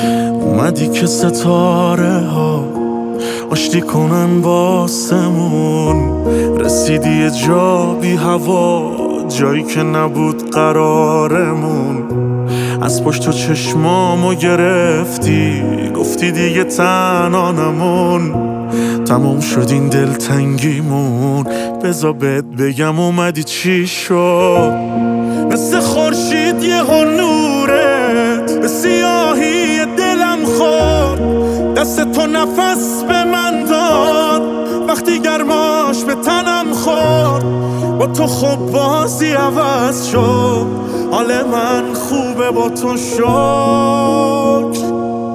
اومدی که ستاره ها آشتی کنن واسمون. رسیدی یه جا بی هوا، جایی که نبود قرارمون. از پشت تو چشمامو گرفتی، گفتی دیگه تنها نمون. تموم شد این دلتنگیمون، بذار بهت بگم اومدی چی شد. مثل خورشید یهو نورت به سیاهی دلم خورد. دست تو نفس به من داد وقتی گرماش به تنم خورد. با تو خب بازی عوض شد، حال من خوبه با تو. شکر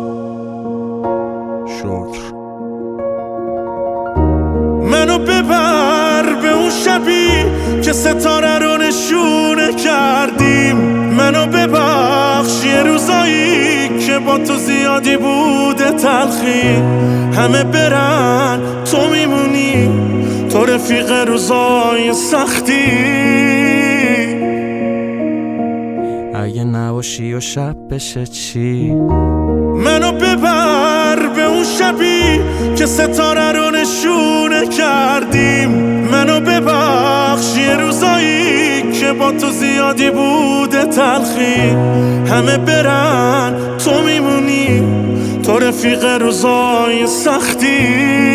منو ببر به اون شبی که ستاره رو نشونه کردیم. منو ببخش یه روزایی که با تو زیادی بوده تلخی. همه برن تو میمونی، تو رفیق روزای سختی. اگه نباشی و شب بشه چی؟ منو ببر به اون شبی که ستاره رو نشونه کردیم. منو ببخش یه روزایی که با تو زیادی بوده تلخی. همه برن تو میمونی، تو رفیق روزای سختی.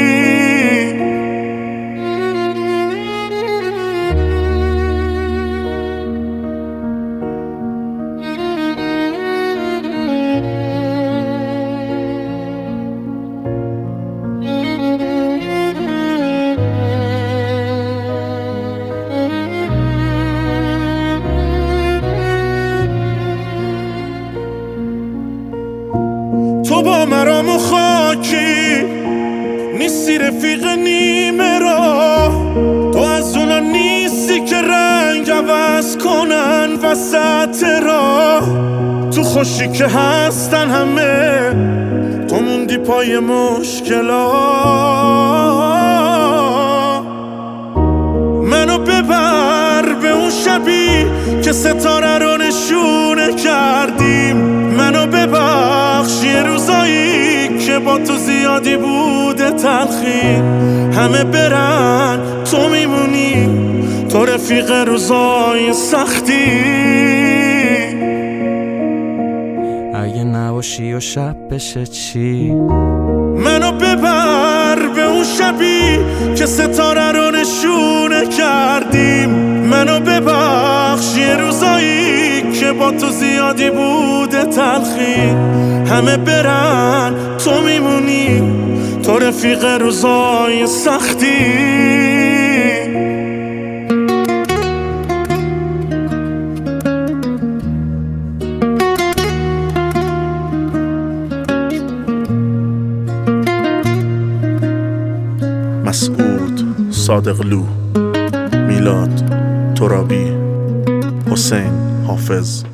تو با مرام و خاکی نیستی، رفیق نیمه راه. تو از اونا نیستی که رنگ عوض کنن وسط راه. تو خوشی که هستن همه، تو موندی پای مشکلات. منو ببر به اون شبی که ستاره رو نشونه کردیم. منو ببخش یه روزایی که با تو زیادی بوده تلخی. همه برن تو میمونی، تو رفیق روزای سختی. اگه نباشی و شب بشه چی؟ منو ببر به اون شبی که ستاره رو نشونه کردیم. منو ببخش یه روزایی که با تو زیادی بوده تلخی. همه برن تو میمونی، تو رفیق روزای سختی. مسعود صادقلو، میلاد ترابی، حسین حافظ.